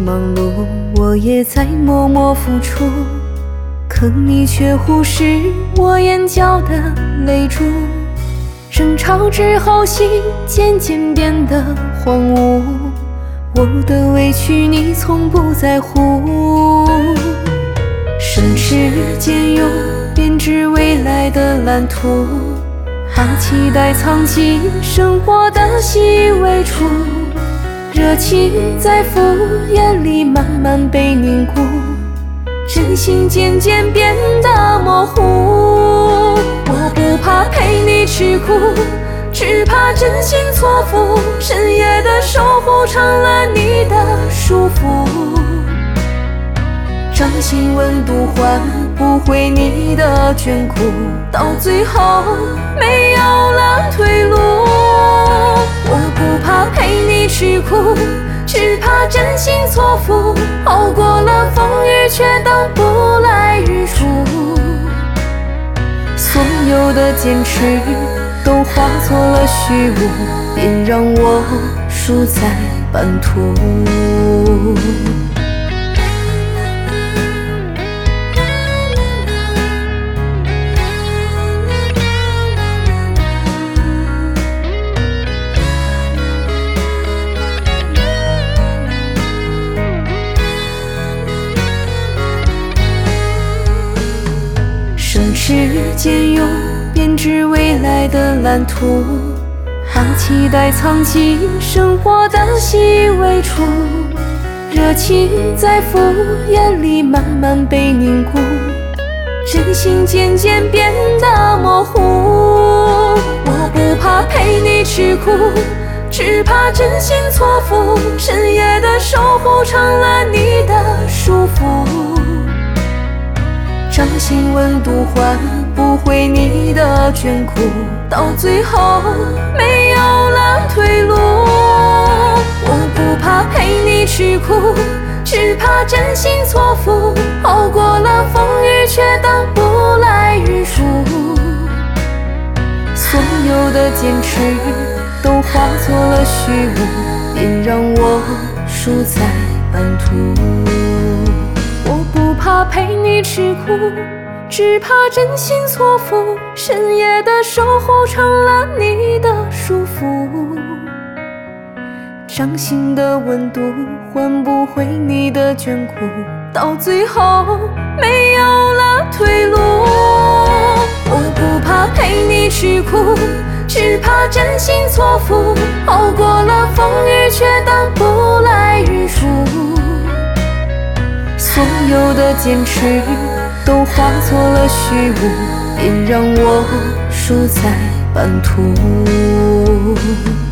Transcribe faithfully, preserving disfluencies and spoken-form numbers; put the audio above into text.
忙碌，我也在默默付出，可你却忽视我眼角的泪珠。争吵之后，心渐渐变得荒芜，我的委屈你从不在乎。省吃俭用编织未来的蓝图，把期待藏进生活的细微处，热情在敷衍里慢慢被凝固，真心渐渐变得模糊。我不怕陪你吃苦，只怕真心错付，深夜的守护成了你的束缚，掌心温度换不回你的眷顾，到最后没有了退路。我不怕陪你吃苦，只怕真心错付，熬过了风雨却等不来日出，所有的坚持都化作了虚无，便让我输在半途。省吃俭用编织未来的蓝图，把期待藏进生活的细微处，热情在敷衍里慢慢被凝固，真心渐渐变得模糊。我不怕陪你吃苦，只怕真心错付，深夜的守护成了你的束缚，掌心温度换不回你的眷顾，到最后没有了退路。我不怕陪你吃苦，只怕真心错付，熬过了风雨却等不来日出，所有的坚持都化作了虚无，便让我输在半途。我不怕陪你吃苦，只怕真心错付，深夜的守护成了你的束缚，掌心的温度换不回你的眷顾，到最后没有了退路。我不怕陪你吃苦，只怕真心错付，熬过了风雨却等不来日出，所有的坚持都化作了虚无，便让我输在半途。